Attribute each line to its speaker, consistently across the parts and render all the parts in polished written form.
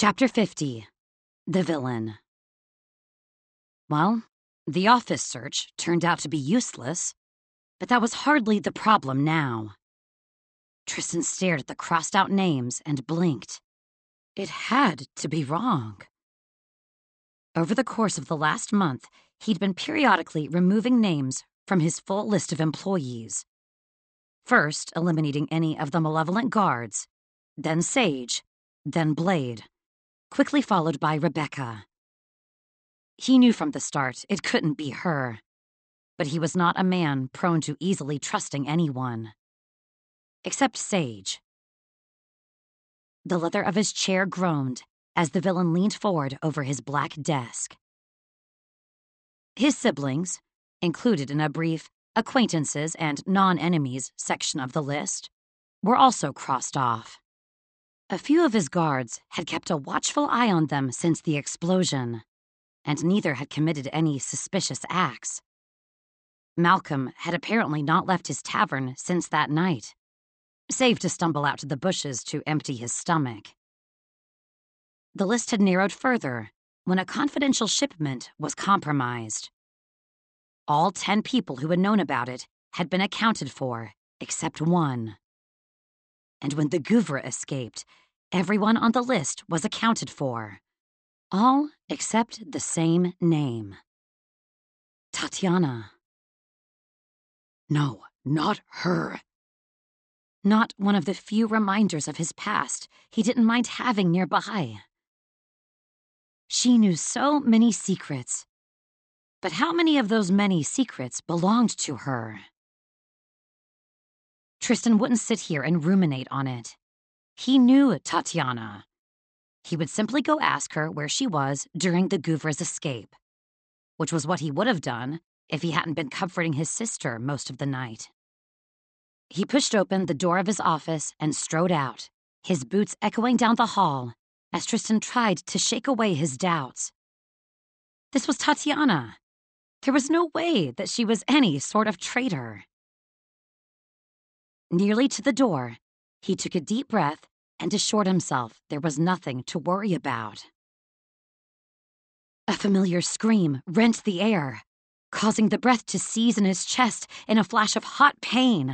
Speaker 1: Chapter 50. The Villain. Well, the office search turned out to be useless, but that was hardly the problem now. Tristan stared at the crossed-out names and blinked. It had to be wrong. Over the course of the last month, he'd been periodically removing names from his full list of employees. First, eliminating any of the malevolent guards, then Sage, then Blade, quickly followed by Rebecca. He knew from the start it couldn't be her, but he was not a man prone to easily trusting anyone. Except Sage. The leather of his chair groaned as the villain leaned forward over his black desk. His siblings, included in a brief acquaintances and non-enemies section of the list, were also crossed off. A few of his guards had kept a watchful eye on them since the explosion, and neither had committed any suspicious acts. Malcolm had apparently not left his tavern since that night, save to stumble out to the bushes to empty his stomach. The list had narrowed further when a confidential shipment was compromised. All 10 people who had known about it had been accounted for, except one. And when the Gouvre escaped, everyone on the list was accounted for. All except the same name. Tatiana. No, not her. Not one of the few reminders of his past he didn't mind having nearby. She knew so many secrets, but how many of those many secrets belonged to her? Tristan wouldn't sit here and ruminate on it. He knew Tatiana. He would simply go ask her where she was during the Gouvre's escape, which was what he would have done if he hadn't been comforting his sister most of the night. He pushed open the door of his office and strode out, his boots echoing down the hall as Tristan tried to shake away his doubts. This was Tatiana. There was no way that she was any sort of traitor. Nearly to the door, he took a deep breath and assured himself there was nothing to worry about. A familiar scream rent the air, causing the breath to seize in his chest in a flash of hot pain.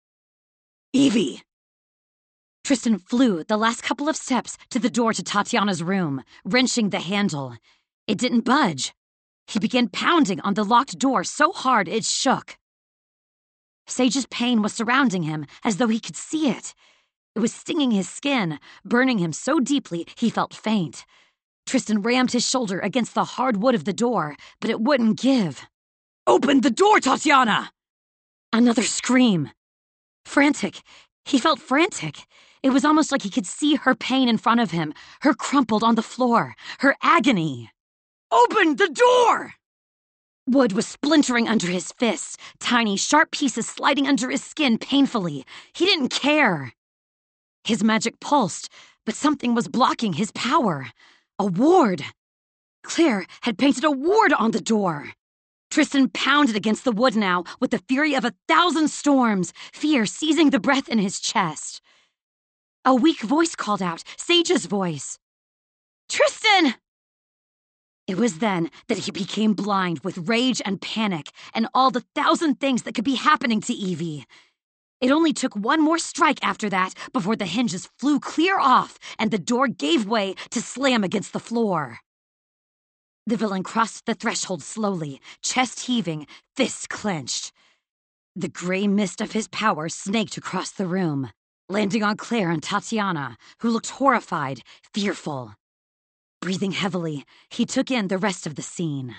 Speaker 1: Evie! Tristan flew the last couple of steps to the door to Tatiana's room, wrenching the handle. It didn't budge. He began pounding on the locked door so hard it shook. Sage's pain was surrounding him as though he could see it. It was stinging his skin, burning him so deeply he felt faint. Tristan rammed his shoulder against the hard wood of the door, but it wouldn't give. "Open the door, Tatiana!" Another scream. Frantic. He felt frantic. It was almost like he could see her pain in front of him, her crumpled on the floor, her agony. "Open the door!" Wood was splintering under his fists, tiny, sharp pieces sliding under his skin painfully. He didn't care. His magic pulsed, but something was blocking his power. A ward. Claire had painted a ward on the door. Tristan pounded against the wood now with the fury of 1,000 storms, fear seizing the breath in his chest. A weak voice called out, Sage's voice. "Tristan!" It was then that he became blind with rage and panic and all the 1,000 things that could be happening to Evie. It only took one more strike after that before the hinges flew clear off and the door gave way to slam against the floor. The villain crossed the threshold slowly, chest heaving, fists clenched. The gray mist of his power snaked across the room, landing on Claire and Tatiana, who looked horrified, fearful. Breathing heavily, he took in the rest of the scene.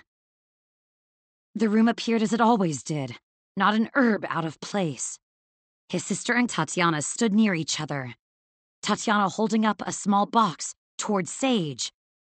Speaker 1: The room appeared as it always did, not an herb out of place. His sister and Tatiana stood near each other, Tatiana holding up a small box toward Sage.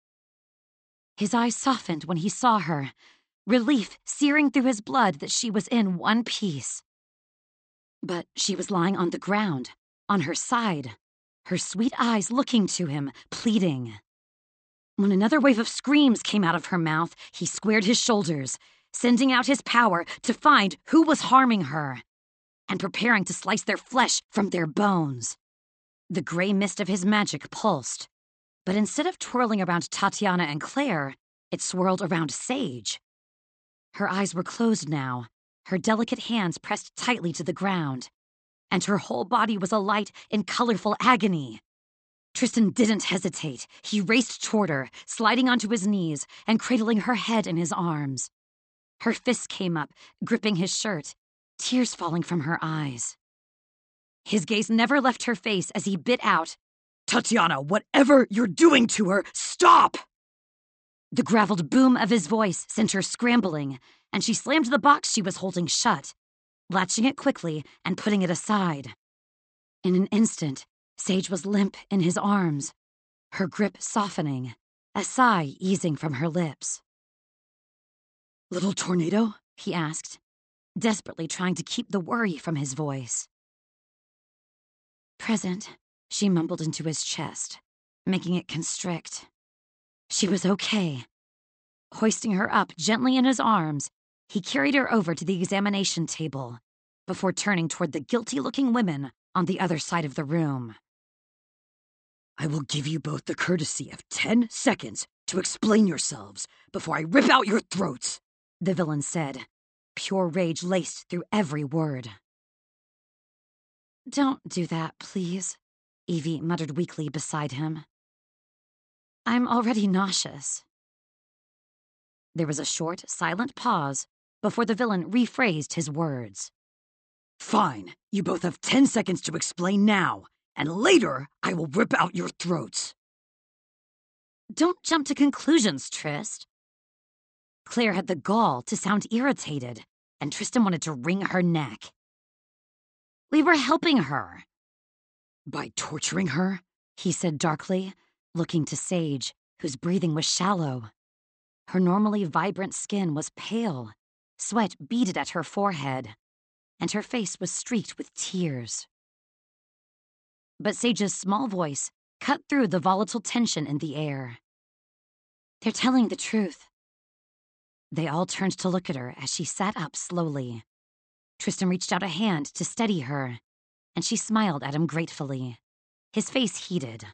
Speaker 1: His eyes softened when he saw her, relief searing through his blood that she was in one piece. But she was lying on the ground, on her side, her sweet eyes looking to him, pleading. When another wave of screams came out of her mouth, he squared his shoulders, sending out his power to find who was harming her, and preparing to slice their flesh from their bones. The gray mist of his magic pulsed, But instead of twirling around Tatiana and Claire, it swirled around Sage. Her eyes were closed now, her delicate hands pressed tightly to the ground, and her whole body was alight in colorful agony. Tristan didn't hesitate. He raced toward her, sliding onto his knees and cradling her head in his arms. Her fists came up, gripping his shirt, tears falling from her eyes. His gaze never left her face as he bit out, "Tatiana, whatever you're doing to her, stop!" The graveled boom of his voice sent her scrambling, and she slammed the box she was holding shut, latching it quickly and putting it aside. In an instant, Sage was limp in his arms, her grip softening, a sigh easing from her lips. "Little tornado?" he asked, desperately trying to keep the worry from his voice. "Present," she mumbled into his chest, making it constrict. She was okay. Hoisting her up gently in his arms, he carried her over to the examination table before turning toward the guilty-looking women on the other side of the room. "I will give you both the courtesy of 10 seconds to explain yourselves before I rip out your throats," the villain said, pure rage laced through every word. "Don't do that, please," Evie muttered weakly beside him. "I'm already nauseous." There was a short, silent pause before the villain rephrased his words. "Fine, you both have 10 seconds to explain now, and later I will rip out your throats." "Don't jump to conclusions, Trist." Claire had the gall to sound irritated, and Tristan wanted to wring her neck. "We were helping her." "By torturing her?" he said darkly, looking to Sage, whose breathing was shallow. Her normally vibrant skin was pale, sweat beaded at her forehead, and her face was streaked with tears. But Sage's small voice cut through the volatile tension in the air. "They're telling the truth." They all turned to look at her as she sat up slowly. Tristan reached out a hand to steady her, and she smiled at him gratefully. His face heated.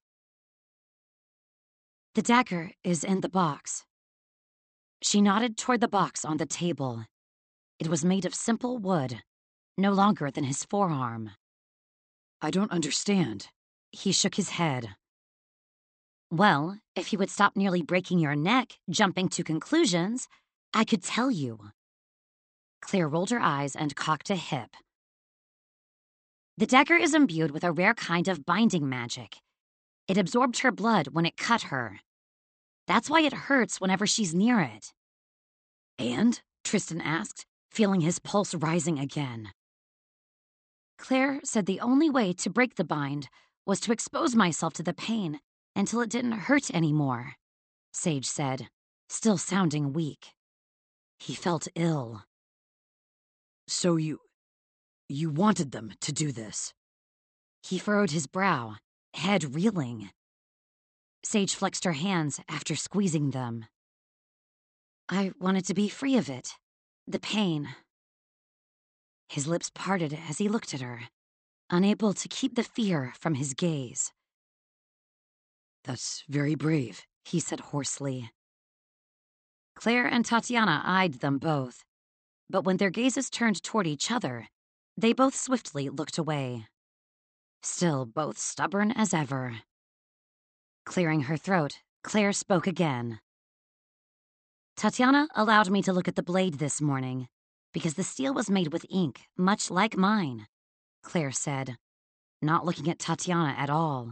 Speaker 1: "The dagger is in the box." She nodded toward the box on the table. It was made of simple wood, no longer than his forearm. "I don't understand." He shook his head. "Well, if you would stop nearly breaking your neck, jumping to conclusions, I could tell you." Claire rolled her eyes and cocked a hip. "The dagger is imbued with a rare kind of binding magic. It absorbed her blood when it cut her. That's why it hurts whenever she's near it." "And?" Tristan asked, feeling his pulse rising again. "Claire said the only way to break the bind was to expose myself to the pain until it didn't hurt anymore," Sage said, still sounding weak. He felt ill. "So you wanted them to do this?" He furrowed his brow, head reeling. Sage flexed her hands after squeezing them. "I wanted to be free of it. The pain." His lips parted as he looked at her, unable to keep the fear from his gaze. "That's very brave," he said hoarsely. Claire and Tatiana eyed them both, but when their gazes turned toward each other, they both swiftly looked away. Still both stubborn as ever. Clearing her throat, Claire spoke again. "Tatiana allowed me to look at the blade this morning, because the steel was made with ink, much like mine," Claire said, not looking at Tatiana at all.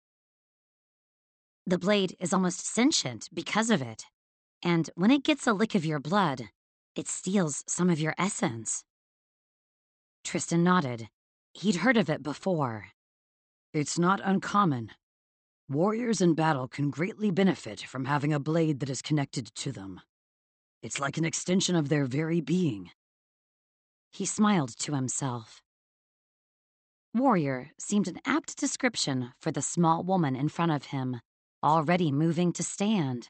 Speaker 1: "The blade is almost sentient because of it, and when it gets a lick of your blood, it steals some of your essence." Tristan nodded. He'd heard of it before. "It's not uncommon. Warriors in battle can greatly benefit from having a blade that is connected to them. It's like an extension of their very being." He smiled to himself. Warrior seemed an apt description for the small woman in front of him, already moving to stand.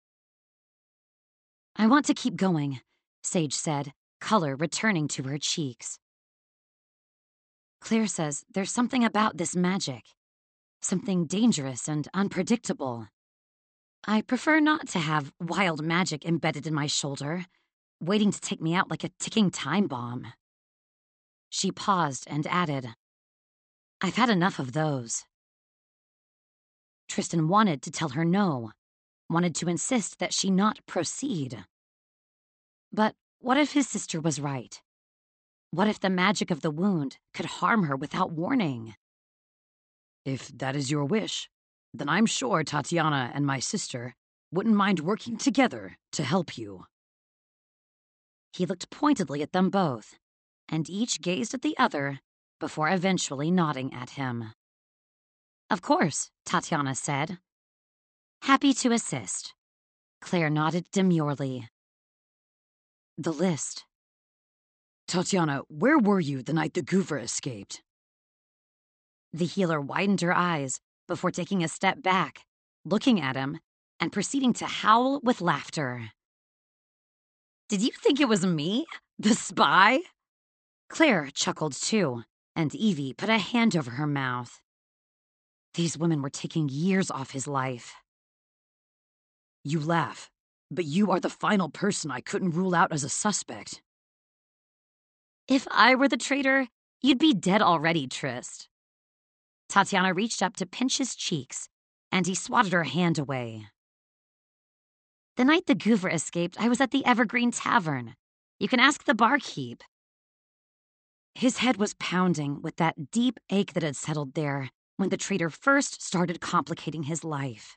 Speaker 1: "I want to keep going," Sage said, color returning to her cheeks. "Claire says there's something about this magic. something dangerous and unpredictable. I prefer not to have wild magic embedded in my shoulder, waiting to take me out like a ticking time bomb. She paused and added, I've had enough of those. Tristan wanted to tell her no, wanted to insist that she not proceed. But what if his sister was right? What if the magic of the wound could harm her without warning?
Speaker 2: If that is your wish, then I'm sure Tatiana and my sister wouldn't mind working together to help you.
Speaker 1: He looked pointedly at them both, and each gazed at the other before eventually nodding at him. Of course, Tatiana said. Happy to assist. Claire nodded demurely. The list.
Speaker 2: Tatiana, where were you the night the Guvra escaped?
Speaker 1: The healer widened her eyes before taking a step back, looking at him, and proceeding to howl with laughter. Did you think it was me? The spy? Claire chuckled too, and Evie put a hand over her mouth. These women were taking years off his life.
Speaker 2: You laugh, but you are the final person I couldn't rule out as a suspect.
Speaker 1: If I were the traitor, you'd be dead already, Trist. Tatiana reached up to pinch his cheeks, and he swatted her hand away. The night the Guvra escaped, I was at the Evergreen Tavern. You can ask the barkeep. His head was pounding with that deep ache that had settled there when the traitor first started complicating his life.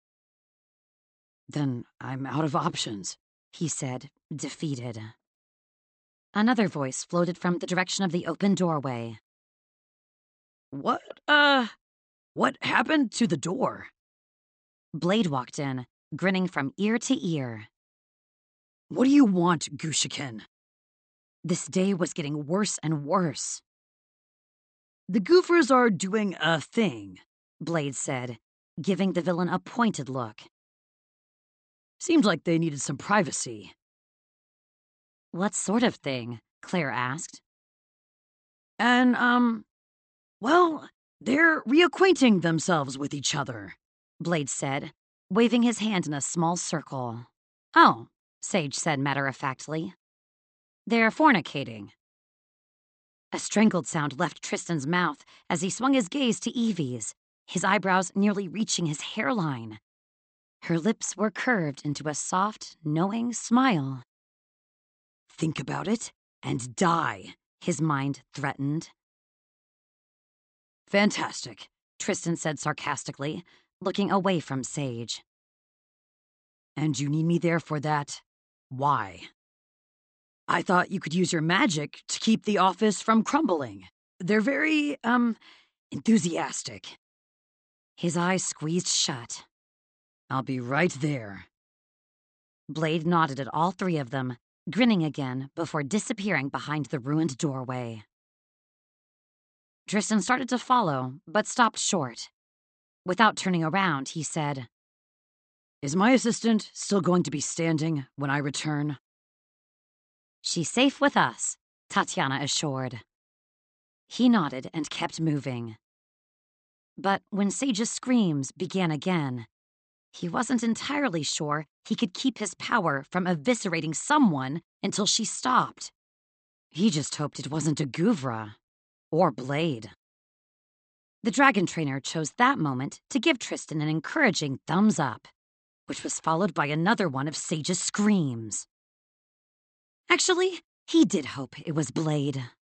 Speaker 2: Then I'm out of options,
Speaker 1: he said, defeated. Another voice floated from the direction of the open doorway.
Speaker 2: What happened to the door?
Speaker 1: Blade walked in, grinning from ear to ear.
Speaker 2: What do you want, Gushikin?
Speaker 1: This day was getting worse and worse.
Speaker 2: The Guvras are doing a thing,
Speaker 1: Blade said, giving the villain a pointed look.
Speaker 2: Seemed like they needed some privacy.
Speaker 1: What sort of thing? Claire asked.
Speaker 2: And, well, they're reacquainting themselves with each other,
Speaker 1: Blade said, waving his hand in a small circle. Oh, Sage said matter-of-factly. They're fornicating. A strangled sound left Tristan's mouth as he swung his gaze to Evie's, his eyebrows nearly reaching his hairline. Her lips were curved into a soft, knowing smile.
Speaker 2: Think about it and die,
Speaker 1: his mind threatened.
Speaker 2: Fantastic,
Speaker 1: Tristan said sarcastically, looking away from Sage.
Speaker 2: And you need me there for that? Why? I thought you could use your magic to keep the office from crumbling. They're very, enthusiastic.
Speaker 1: His eyes squeezed shut.
Speaker 2: I'll be right there.
Speaker 1: Blade nodded at all three of them, grinning again before disappearing behind the ruined doorway. Tristan started to follow, but stopped short. Without turning around, he said,
Speaker 2: Is my assistant still going to be standing when I return?
Speaker 1: She's safe with us, Tatiana assured. He nodded and kept moving. But when Sage's screams began again, he wasn't entirely sure he could keep his power from eviscerating someone until she stopped. He just hoped it wasn't a Guvra. Or Blade. The dragon trainer chose that moment to give Tristan an encouraging thumbs up, which was followed by another one of Sage's screams. Actually, he did hope it was Blade.